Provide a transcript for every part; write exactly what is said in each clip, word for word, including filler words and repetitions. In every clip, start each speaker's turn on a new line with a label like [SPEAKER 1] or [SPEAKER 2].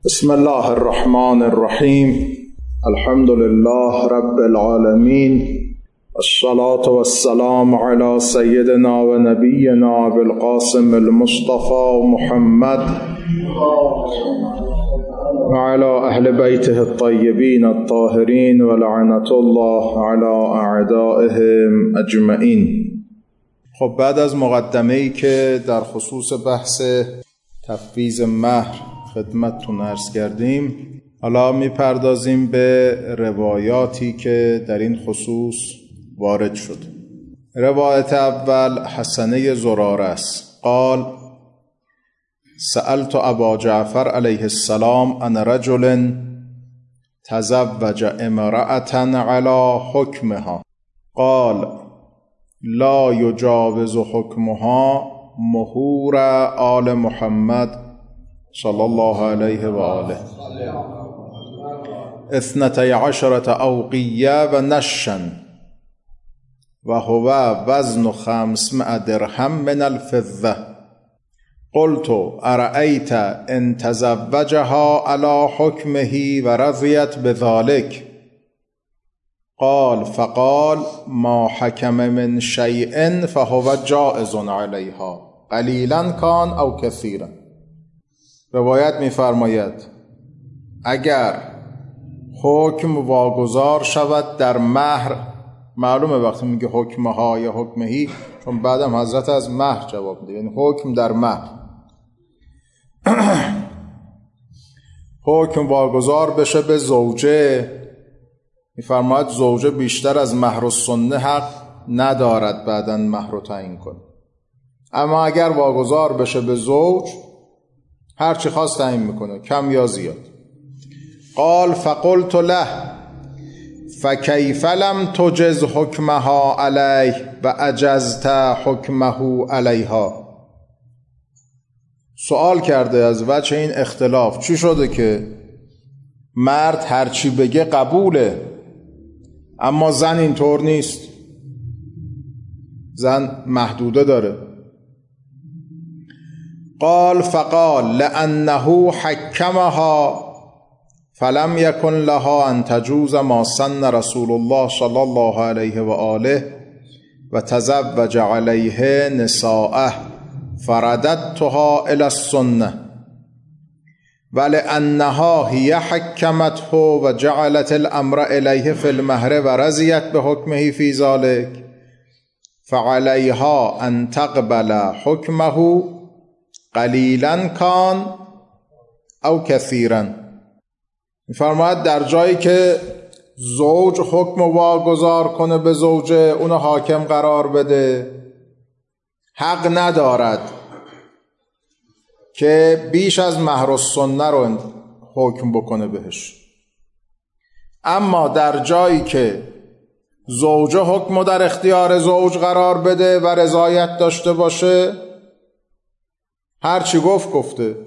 [SPEAKER 1] بسم الله الرحمن الرحیم. الحمد لله رب العالمین، الصلاة والسلام على سیدنا و نبینا بالقاسم المصطفى محمد وعلى اهل بیته الطیبین الطاهرین ولعنة الله على اعدائهم اجمعین. خب بعد از مقدمه‌ای که در خصوص بحث تفویض مهر خدمتتون عرض کردیم، حالا میپردازیم به روایاتی که در این خصوص وارد شد. روایت اول حسنه زراره است. قال سألت ابا جعفر علیه السلام عن رجل تزوج امرأة على حکمها قال لا یجاوز حکمها مهور آل محمد صلی الله علیه و آله اثنتی عشرة اوقیه و نشن و هو وزن خمسمائة درهم من الفضة. قلت ارأیت ان تزوجها على حکمه و رضیت بذلك؟ قال فقال ما حکم من شیء فهو جائز علیها قلیلا کان او کثیرا. روایت می‌فرماید اگر حکم واگذار شود در مهر، معلومه وقتی میگه حکمها یا حکمهی چون بعدم حضرت از مهر جواب میده، یعنی حکم در مهر حکم واگذار بشه به زوجه، می‌فرماید زوجه بیشتر از مهر السنه حق ندارد بعداً مهر رو تعیین کنه، اما اگر واگذار بشه به زوج هر چی خواست تعیین میکنه، کم یا زیاد. قال فقلت له فکیف لم تجز حکمها علیه و اجزت حکمه علیها. سوال کرده از وجه این اختلاف، چی شده که مرد هر چی بگه قبوله اما زن اینطور نیست، زن محدوده داره. قال فقال لأنه حکمها فلم يكن لها ان تجوز ما سن رسول الله صلی الله علیه و آله و تزوج علیه نساءه فرددتها الى السنه ولأنها هي حکمته و جعلت الامر الیه فی المهر و رضیت بحکمه فی ذلك فعلیها ان تقبل حکمه قلیلا کان او کثیرا. می‌فرماید در جایی که زوج حکم واگذار کنه به زوجه، اونو حاکم قرار بده، حق ندارد که بیش از مهر السنه رو حکم بکنه بهش. اما در جایی که زوجه حکم در اختیار زوج قرار بده و رضایت داشته باشه، هر چی گفت گفته،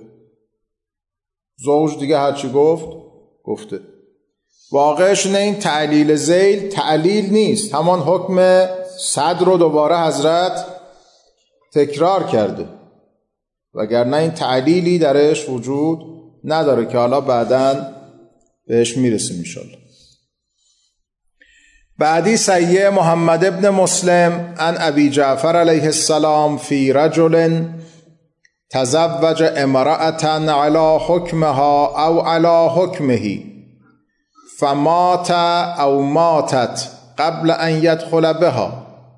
[SPEAKER 1] زوج دیگه هر چی گفت گفته. واقعش نه این تعلیل ذیل تعلیل نیست، همان حکم صد رو دوباره حضرت تکرار کرده، وگرنه این تعلیلی درش وجود نداره که حالا بعداً بهش میرسیم انشاءالله. بعدی سیه محمد ابن مسلم عن ابی جعفر علیه السلام فی رجل تزوج امرأة على حکمها او على حکمه فمات او ماتت قبل ان يدخل بها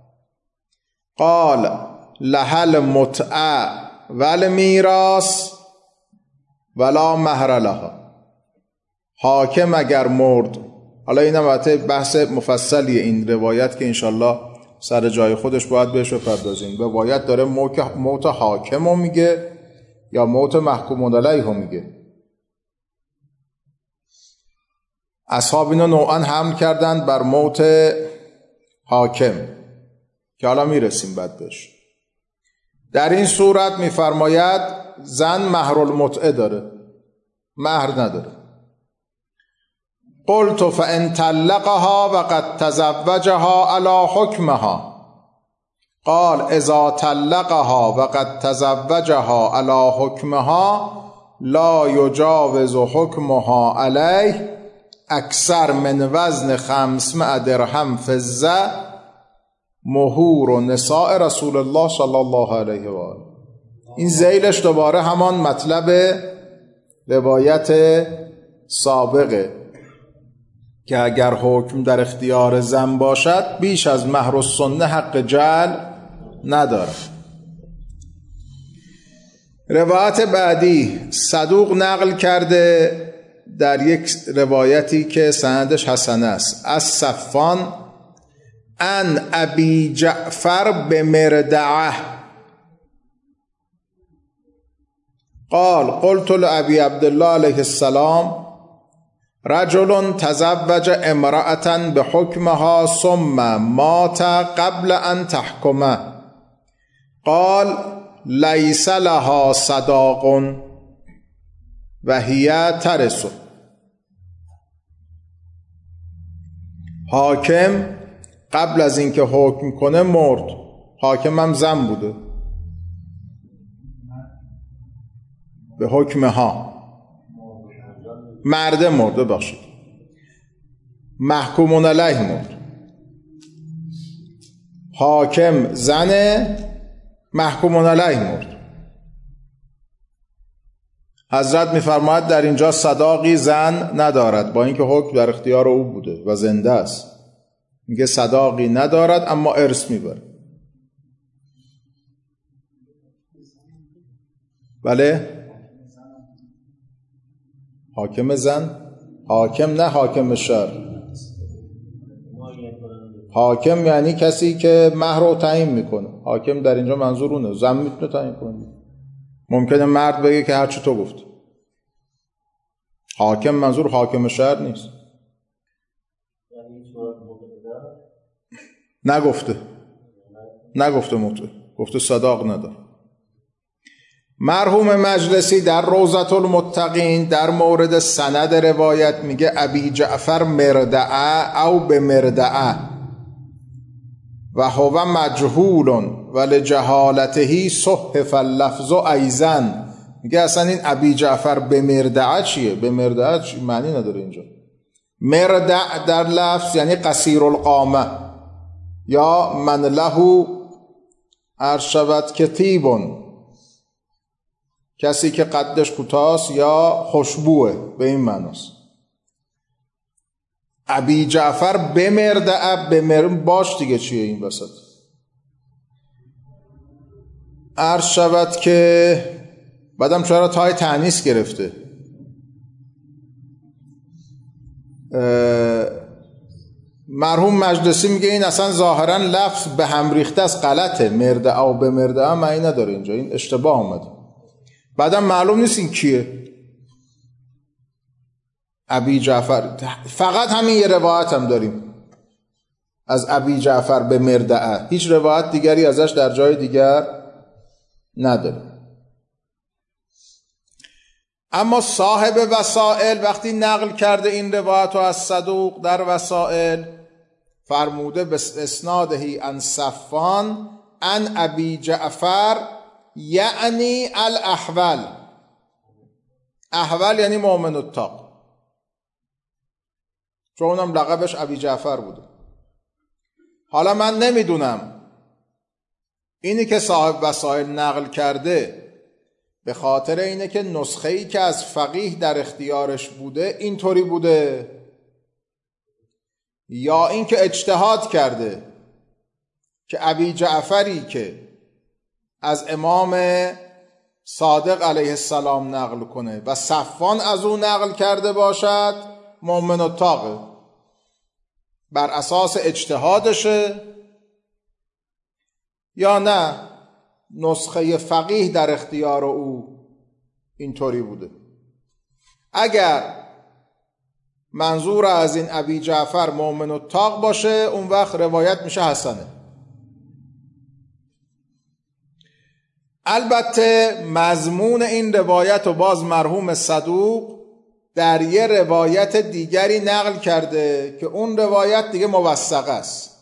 [SPEAKER 1] قال لها المتعة والمیراث ولا مهر لها. حاکم اگر مرد، حالا این البته بحث مفصلیه این روایت که انشالله سر جای خودش باید بهش بپردازیم. روایت داره موت حاکم رو میگه یا موت محکوم علیه رو میگه. اصحاب اینو نوعا حمل کردن بر موت حاکم که حالا میرسیم بعد بهش. در این صورت میفرماید زن مهر المتعه داره، مهر نداره. قلت فان طلقها وقد تزوجها على حکمها قال اذا طلقها وقد تزوجها على حکمها لا یجاوز حکمها علیه اکثر من وزن خمسمائة درهم فضه مهور و نساء رسول الله صلی الله علیه و آله. این ذیلش دوباره همان مطلب روایت سابقه که اگر حکم در اختیار زن باشد بیش از مهر السنه حق جعل ندارد. روایت بعدی صدوق نقل کرده در یک روایتی که سندش حسن است از صفان ان ابی جعفر بمردعه قال قلت لابی عبدالله علیه السلام رجل تزوج امرأة بحکمها ثم مات قبل ان تحکمه قال لیس لها صداق و هی ترث. حاکم قبل از اینکه حکم کنه مرد. حاکم هم زن بوده به حکمها، مرده مرده باشید، محکومون علیه مرد. حاکم زنه، محکومون علیه مرد. حضرت میفرماید در اینجا صداقی زن ندارد با اینکه حکم در اختیار او بوده و زنده است. میگه صداقی ندارد اما ارث میبره. بله حاکم زن، حاکم نه حاکم شهر. حاکم یعنی کسی که مهر رو تعیین میکنه. حاکم در اینجا منظور اونه. زن میتونه تعیین کنه. ممکنه مرد بگه که هرچی تو گفت. حاکم منظور حاکم شهر نیست. نگفته نگفته مطلق گفته صداق نداره. مرحوم مجلسی در روضة المتقین در مورد سند روایت میگه ابی جعفر مردعه او به مردعه و هو مجهول و لجهالته صحف اللفظ ایضا. میگه اصلا این ابی جعفر به مردعه چیه؟ به مردعه چی؟ معنی نداره اینجا. مردع در لفظ یعنی قصیر القامه یا من له ارشبت کتیبون، کسی که قدش کوتاست یا خوشبوه، به این معناست. ابی جعفر بمردعه، بمر باش دیگه چیه این وسط؟ ارشبت که بعدم چرا تای تانیث گرفته؟ مرحوم مجلسی میگه این اصلا ظاهرا لفظ به هم ریخته است، غلطه. مردعه و به مردعه معنی نداره اینجا، این اشتباه اومده. بعدم معلوم نیست این کیه. ابی جعفر فقط همین یه روایت هم داریم از ابی جعفر به مردعه، هیچ روایت دیگری ازش در جای دیگر نداریم. اما صاحب وسائل وقتی نقل کرده این روایت از صدوق در وسائل فرموده به اسنادهی عن صفان عن ابی جعفر یعنی الاحول. احول یعنی مؤمن التاق، چون اونم لقبش ابی جعفر بوده. حالا من نمیدونم اینی که صاحب وسائل نقل کرده به خاطر اینه که نسخه‌ای که از فقیه در اختیارش بوده اینطوری بوده یا اینکه اجتهاد کرده که ابی جعفری که از امام صادق علیه السلام نقل کنه و صفوان از او نقل کرده باشد مؤمن التاقه، بر اساس اجتهادشه یا نه نسخه فقیه در اختیار او اینطوری بوده. اگر منظور از این ابی جعفر مؤمن التاق باشه اون وقت روایت میشه حسنه. البته مضمون این روایت و باز مرحوم صدوق در یه روایت دیگری نقل کرده که اون روایت دیگه موثقه است.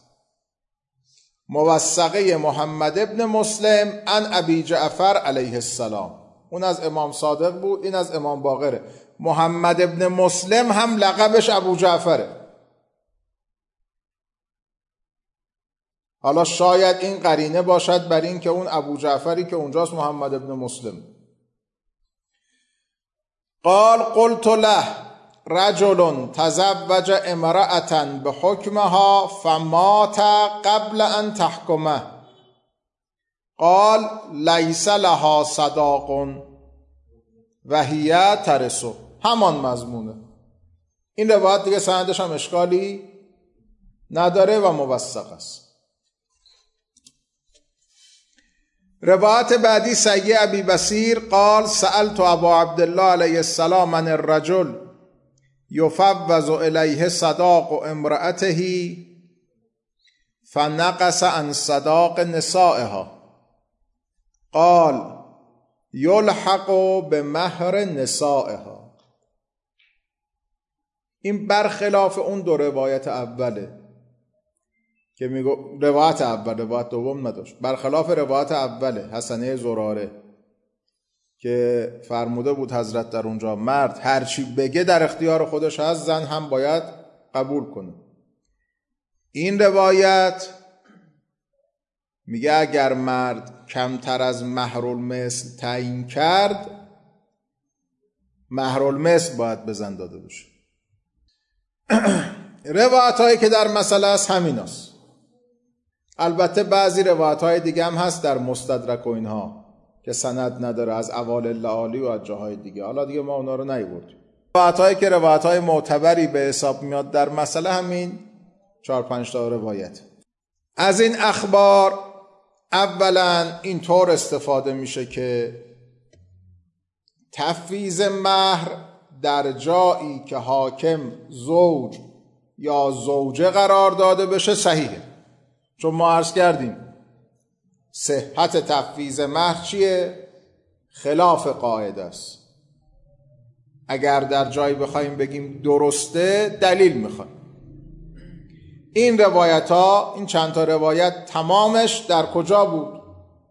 [SPEAKER 1] موثقه محمد ابن مسلم عن ابی جعفر علیه السلام. اون از امام صادق بود، این از امام باقره. محمد ابن مسلم هم لقبش ابو جعفره. حالا شاید این قرینه باشد بر این که اون ابو جعفری که اونجاست محمد ابن مسلم. قال قلت له رجل تزوج امرأة بحکمها فمات قبل ان تحکمه قال لیس لها صداق و هی ترثه. همان مضمونه. این روایت دیگه سندش هم اشکالی نداره و موثق است. روایت بعدی سیع ابی بصیر قال سألت ابا عبدالله علیه السلام عن الرجل یفوض الیه صداق امرأته فنقص عن صداق نسائها قال یلحق به مهر نسائها. این برخلاف اون دو روایت اوله که میگو روایت اول روایت دوم نداشت، برخلاف روایت اوله حسنه زراره که فرموده بود حضرت در اونجا مرد هرچی بگه در اختیار خودش هست، زن هم باید قبول کنه. این روایت میگه اگر مرد کمتر از مهرالمثل تعیین کرد، مهرالمثل باید به زن داده بشه. روایت هایی که در مسئله است همین است. البته بعضی روایت های دیگه هم هست در مستدرک و اینها که سند نداره از اوائل لعالی و از جاهای دیگه، حالا دیگه ما اونا رو نیوردیم. روایت هایی که روایت های معتبری به حساب میاد در مسئله همین چهار پنج تا روایت. از این اخبار اولا اینطور استفاده میشه که تفویض مهر در جایی که حاکم زوج یا زوجه قرار داده بشه صحیحه، چون ما عرض کردیم صحت تفویض مهر چیه؟ خلاف قاعده است. اگر در جایی بخوایم بگیم درسته دلیل میخوایم. این روایت ها، این چند تا روایت تمامش در کجا بود؟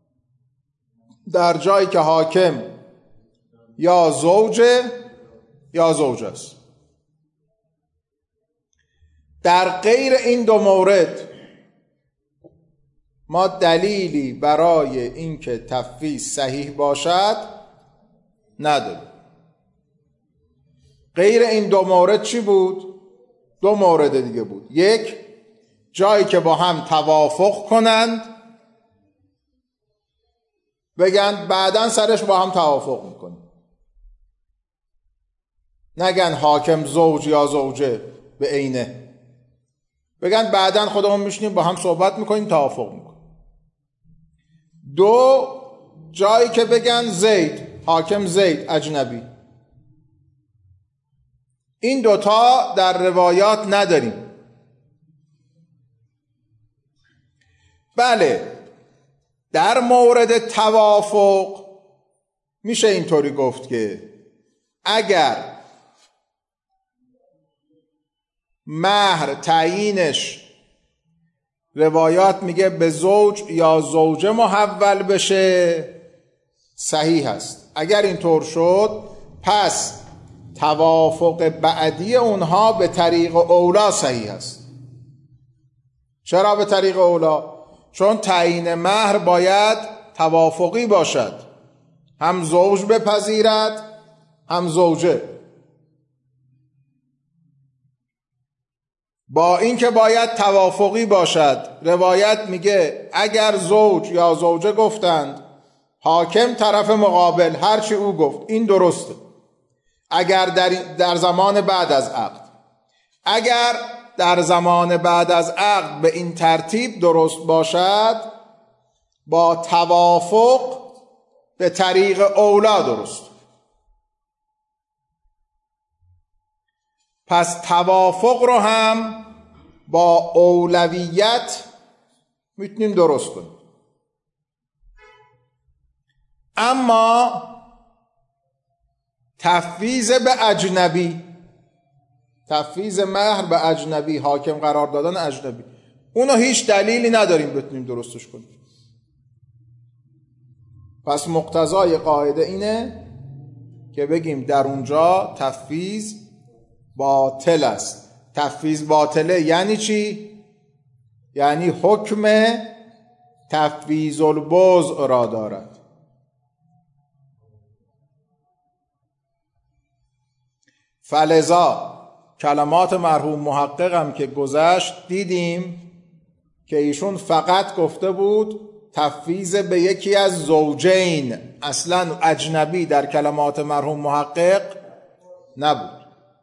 [SPEAKER 1] در جایی که حاکم یا زوجه یا زوج است. در غیر این دو مورد ما دلیلی برای اینکه تفویض صحیح باشد نداریم. غیر این دو مورد چی بود؟ دو مورد دیگه بود. یک، جایی که با هم توافق کنند، بگن بعداً سرش با هم توافق میکنیم، نگن حاکم زوج یا زوجه به عینه، بگن بعداً خودمون میشنیم با هم صحبت میکنیم توافق میکنیم. دو، جایی که بگن زید، حاکم زید اجنبی. این دوتا در روایات نداریم. بله، در مورد توافق میشه اینطوری گفت که اگر مهر تعیینش روایات میگه به زوج یا زوجه محول بشه صحیح است. اگر اینطور شد پس توافق بعدی اونها به طریق اولا صحیح است. چرا به طریق اولا؟ چون تعیین مهر باید توافقی باشد، هم زوج بپذیرد هم زوجه. با اینکه باید توافقی باشد، روایت میگه اگر زوج یا زوجه گفتند، حاکم طرف مقابل هرچی او گفت این درسته، اگر در, در زمان بعد از عقد، اگر در زمان بعد از عقد به این ترتیب درست باشد، با توافق به طریق اولا درست. پس توافق رو هم با اولویت میتونیم درست کنیم. اما تفویض به اجنبی، تفویض مهر به اجنبی، حاکم قرار دادن اجنبی، اونو هیچ دلیلی نداریم بتونیم درستش کنیم. پس مقتضای قاعده اینه که بگیم در اونجا تفویض باطل است. تفویض باطله یعنی چی؟ یعنی حکم تفویض البضع را دارد. فلذا کلمات مرحوم محقق هم که گذشت دیدیم که ایشون فقط گفته بود تفویض به یکی از زوجین، اصلا اجنبی در کلمات مرحوم محقق نبود.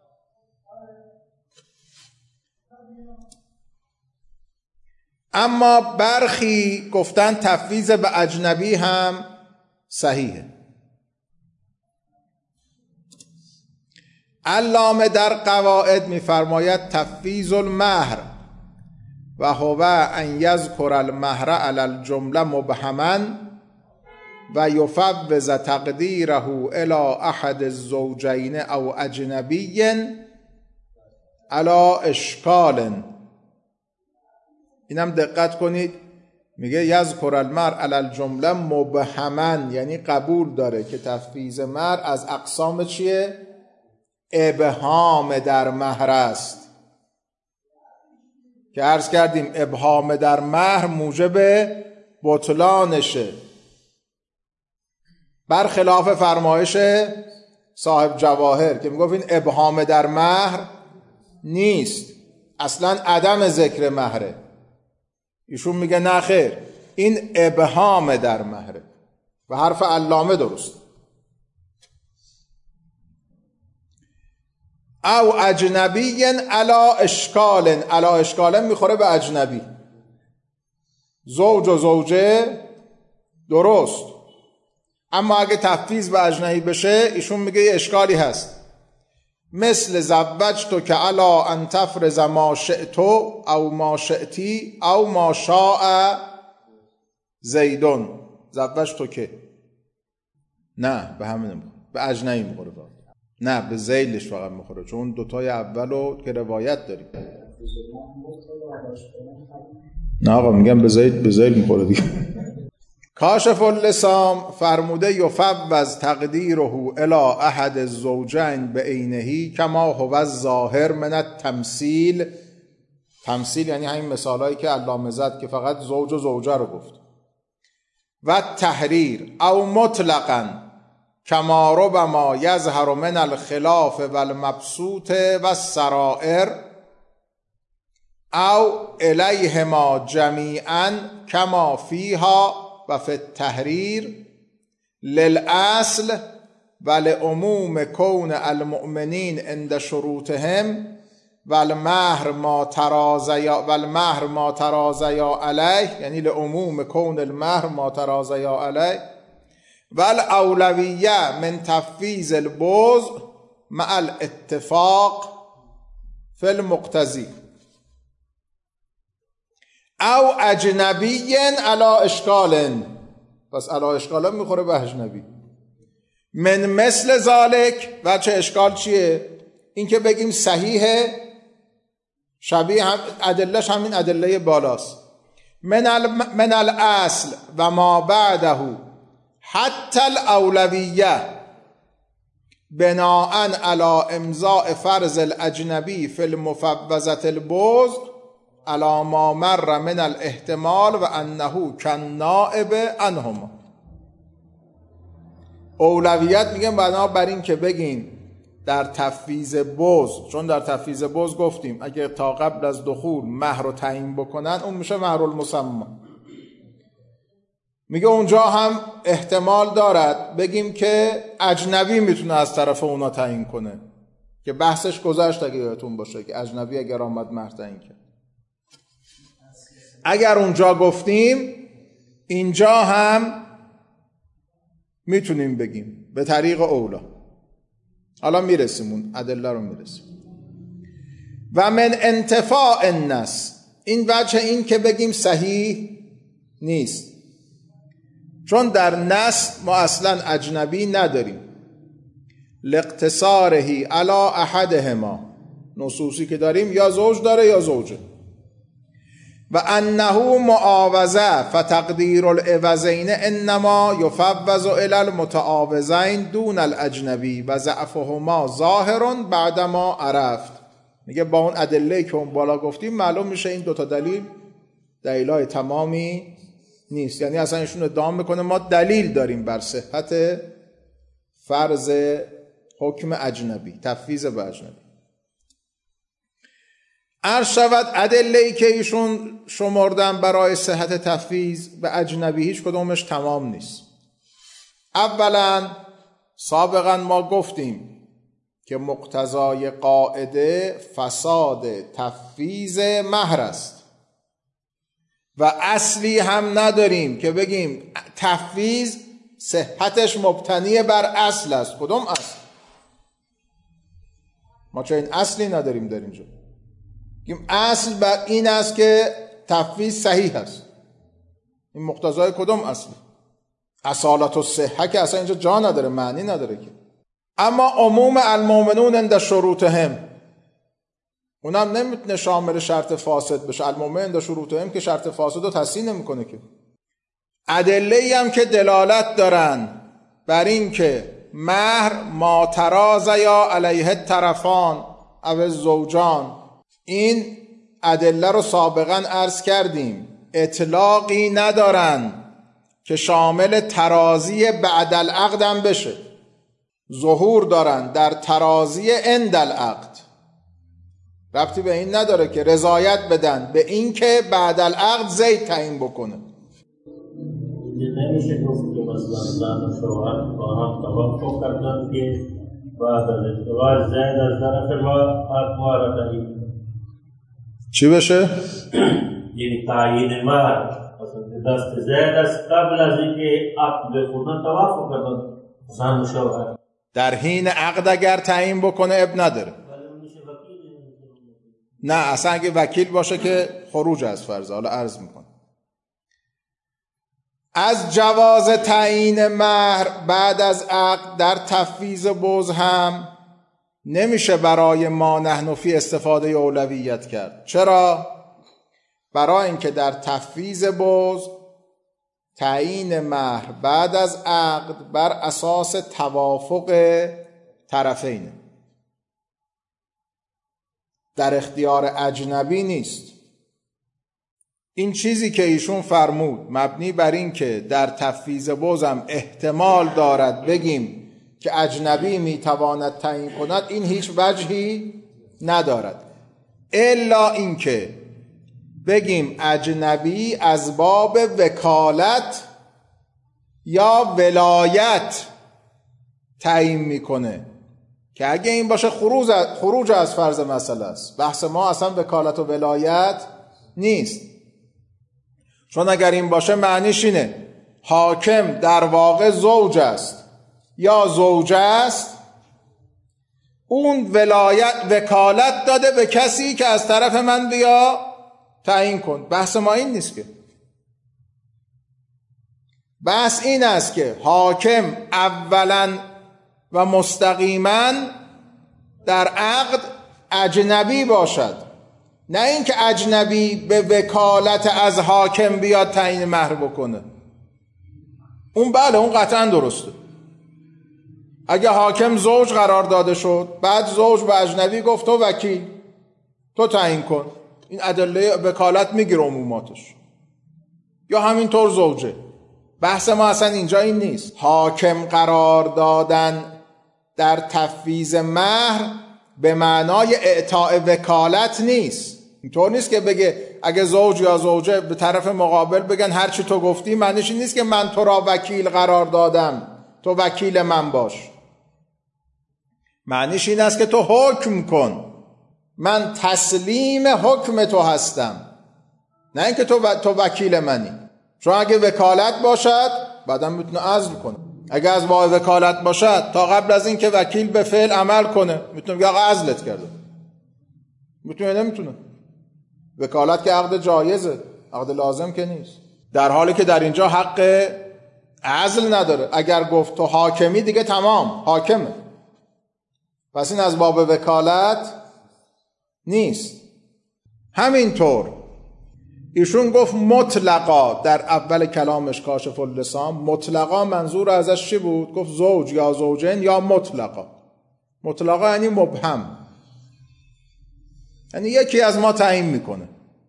[SPEAKER 1] اما برخی گفتن تفویض به اجنبی هم صحیحه. علامه در قواعد می‌فرماید تفویض المهر و هو ان یذکر المهر علی الجمله مبهما و یفوض تقدیره الی احد الزوجین او اجنبی علی اشکال. اینم دقت کنید، میگه یذکر المهر علی الجمله مبهما، یعنی قبول داره که تفویض مهر از اقسام چیه؟ ابهام در مهر است، که عرض کردیم ابهام در مهر موجب بطلانشه، برخلاف فرمایش صاحب جواهر که میگفت این ابهام در مهر نیست، اصلا عدم ذکر مهره. ایشون میگه نه خیر، این ابهام در مهره و حرف علامه درست. او اجنبی علا اشکال، علا اشکال میخوره به اجنبی، زوج و زوجه درست، اما اگه تفویض به اجنبی بشه ایشون میگه یه اشکالی هست. مثل زوجتو که علا ان تفرض ما شئتو او ما شئتی او ما شاء زیدون. زوجتو که نه به همین میخوره، به اجنبی میخوره، نه به ذیلش فقط میخوره، چون دوتای اولو که روایت داریم. نه آقا میگم به ذیل به ذیل میخوره دیگه. کاشف اللسام فرموده یفوض تقدیره الی احد الزوجین بعینه کما هو الظاهر من التمثیل. تمثیل یعنی همین مثالایی که علامه زد که فقط زوج و زوجه رو گفت. و تحریر او مطلقاً کما ربما یظهر من الخلاف و المبسوط و السرائر او الیهما جمیعا کما فیها و فی التحریر للاصل و لعموم کون المؤمنین عند شروطهم و المهر ما ترازیا و المهر ما ترازیا علیه، یعنی لعموم کون المهر ما ترازیا علیه و الاولویه من تفویض البضع مع الاتفاق فی المقتضی او اجنبی علی اشکال. پس علی اشکال میخوره به اجنبی. من مثل ذالک، و چه اشکال چیه؟ این که بگیم صحیحه، شبیه هم ادلهش همین ادله بالاست. من, ال... من الاصل و ما بعده حتی الاولویه بناء علی امضاء فرض الاجنبی فی المفوضة البضع علی ما مر من الاحتمال و انه کالنائب عنهما. اولویت میگن بنابر این که بگین در تفویض بضع، چون در تفویض بضع گفتیم اگه تا قبل از دخول مهر رو تعیین بکنن اون میشه مهر المسمى. میگه اونجا هم احتمال دارد بگیم که اجنبی میتونه از طرف اونا تعیین کنه، که بحثش گذشت اگه یادتون باشه که اجنبی اگر آمد مهر تعیین کرد. اگر اونجا گفتیم اینجا هم میتونیم بگیم به طریق اولا. حالا میرسیم اون ادله رو میرسیم. و من انتفاع النص، این وجه این که بگیم صحیح نیست، چون در نص ما اصلا اجنبی نداریم. لاقتصاره علی احدهما، نصوصی که داریم یا زوج داره یا زوجه. و انه معاوضه فتقدیر العوضین انما یفوض الی المتعاوضین دون الاجنبی و ضعفهما ظاهر بعدما عرفت. میگه با اون ادله‌ای که اون بالا گفتیم معلوم میشه این دوتا دلیل دلیلای تمامی نیست. یعنی اصلا ایشون ادعا میکنه ما دلیل داریم بر صحت فرض حکم اجنبی، تفویض به اجنبی. عرض شود ادله‌ای که ایشون شمردن برای صحت تفویض به اجنبی هیچ کدومش تمام نیست. اولا سابقا ما گفتیم که مقتضای قاعده فساد تفویض مهر است و اصلی هم نداریم که بگیم تفویض صحتش مبتنی بر اصل است. کدوم اصل؟ ما چه این اصلی نداریم در اینجا. گیم اصل بر این است که تفویض صحیح است. این مقتضای کدوم اصلی؟ اصالت الصحه که اصلا اینجا جا نداره، معنی نداره که. اما عموم المؤمنون عند شروطهم اونم نمیتونه شامل شرط فاسد بشه. المؤمن عند شروطهم که شرط فاسد رو تصحیح نمیکنه که. ادله‌ای هم که دلالت دارن بر این که مهر ما تراض یا علیه الطرفان او زوجان، این ادله رو سابقا عرض کردیم اطلاقی ندارن که شامل تراضی بعد العقد هم بشه. ظهور دارن در تراضی عند العقد. ربطی به این نداره که رضایت بدن به این که بعد العقد زید تعیین بکنه.
[SPEAKER 2] نمیشه گفت که مثلا زن و شوهر با هم توافق کردن که بعد از ازدواج زید از طرف ما را تعیین.
[SPEAKER 1] چی بشه؟
[SPEAKER 2] یعنی تعیین مهر دست زید از قبل از اینکه عقد بخونن توافق کردن زن و شوهر.
[SPEAKER 1] در حین عقد اگر تعیین بکنه اب نداره. نه اصلا اگه وکیل باشه که خروج از فرض. حالا عرض میکنه از جواز تعیین مهر بعد از عقد در تفویض بوز هم نمیشه برای ما نحن فی استفاده اولویت کرد. چرا؟ برای اینکه در تفویض بوز تعیین مهر بعد از عقد بر اساس توافق طرفینه، در اختیار اجنبی نیست. این چیزی که ایشون فرمود مبنی بر این که در تفویض بوزم احتمال دارد بگیم که اجنبی میتواند تعیین کند، این هیچ وجهی ندارد الا این که بگیم اجنبی از باب وکالت یا ولایت تعیین میکنه که اگه این باشه خروج از, خروج از فرض مسئله است. بحث ما اصلا وکالت و ولایت نیست. چون اگر این باشه معنیش اینه حاکم در واقع زوج است یا زوجه است، اون ولایت وکالت داده به کسی که از طرف من بیا تعیین کن. بحث ما این نیست که. بحث این است که حاکم اولا و مستقیما در عقد اجنبی باشد، نه اینکه اجنبی به وکالت از حاکم بیاد تعیین مهر بکنه. اون بله اون قطعا درسته. اگه حاکم زوج قرار داده شد، بعد زوج به اجنبی گفت تو وکیل تو تعیین کن، این ادله وکالت میگیره عموماتش. یا همینطور زوجه. بحث ما اصلا اینجا این نیست. حاکم قرار دادن در تفویض مهر به معنای اعطاء وکالت نیست. اینطور نیست که بگه اگه زوج یا زوجه به طرف مقابل بگن هر چی تو گفتی، معنیش این نیست که من تو را وکیل قرار دادم تو وکیل من باش. معنیش این است که تو حکم کن، من تسلیم حکم تو هستم، نه اینکه تو و... تو وکیل منی. چون اگه وکالت باشد بعدم میتونه عزل کنه. اگه از باب وکالت باشد تا قبل از این که وکیل به فعل عمل کنه میتونه بگه آقا عزلت کرده. میتونه نمیتونه. وکالت که عقد جایزه، عقد لازم که نیست. در حالی که در اینجا حق عزل نداره. اگر گفت تو حاکمی دیگه تمام حاکمه، پس این از باب وکالت نیست. همینطور ایشون گفت مطلقا در اول کلامش کاشف اللسان. مطلقا منظور ازش چی بود؟ گفت زوج یا زوجین یا مطلقا. مطلقا یعنی مبهم، یعنی یکی از ما تعیین میکنه.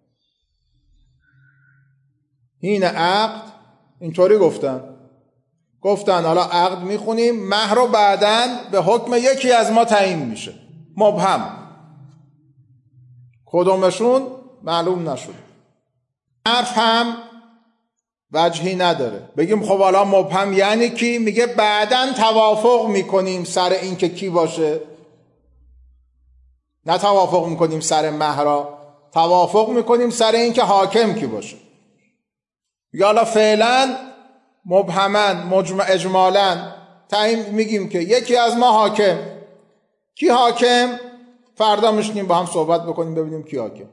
[SPEAKER 1] این عقد اینطوری گفتن گفتن حالا عقد میخونیم، مهر رو بعدن به حکم یکی از ما تعیین میشه. مبهم، کدومشون معلوم نشد. حرف هم وجهی نداره بگیم خب حالا مبهم یعنی کی؟ میگه بعدن توافق میکنیم سر این که کی باشه. نه توافق میکنیم سر مهرا، توافق میکنیم سر این که حاکم کی باشه. یا حالا فعلا مبهمن مجمع اجمالا تعیین میگیم که یکی از ما حاکم. کی حاکم؟ فردا میشینیم با هم صحبت بکنیم ببینیم کی حاکم.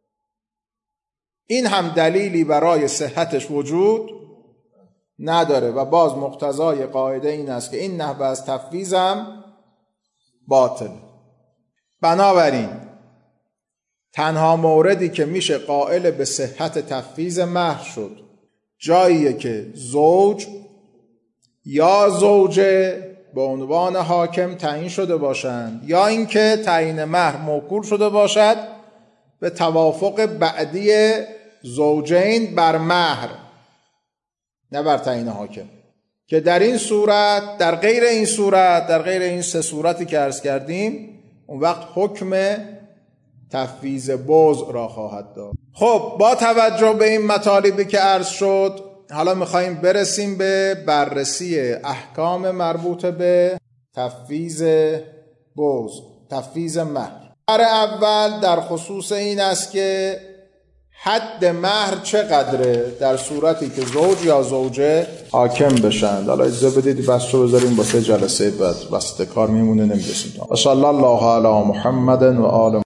[SPEAKER 1] این هم دلیلی برای صحتش وجود نداره و باز مقتضای قاعده این است که این نحوه از تفویضم باطل. بنابراین تنها موردی که میشه قائل به صحت تفویض مهر شد جاییه که زوج یا زوجه به عنوان حاکم تعیین شده باشند یا اینکه تعیین مهر موکول شده باشد به توافق بعدی زوجین بر مهر، نه بر تعیین حاکم. که در این صورت، در غیر این صورت، در غیر این سه صورتی که عرض کردیم، اون وقت حکم تفویض بوز را خواهد داد. خب با توجه به این مطالبی که عرض شد، حالا میخواییم برسیم به بررسی احکام مربوط به تفویض بوز، تفویض مهر. بر اول در خصوص این است که حد مهر چقدره در صورتی که زوج یا زوجه حاکم بشند. حالا اجازه بدید بس رو بذاریم با سه جلسه بعد وسط کار میمونه نمیرسیم. و صلی الله علی محمد و آل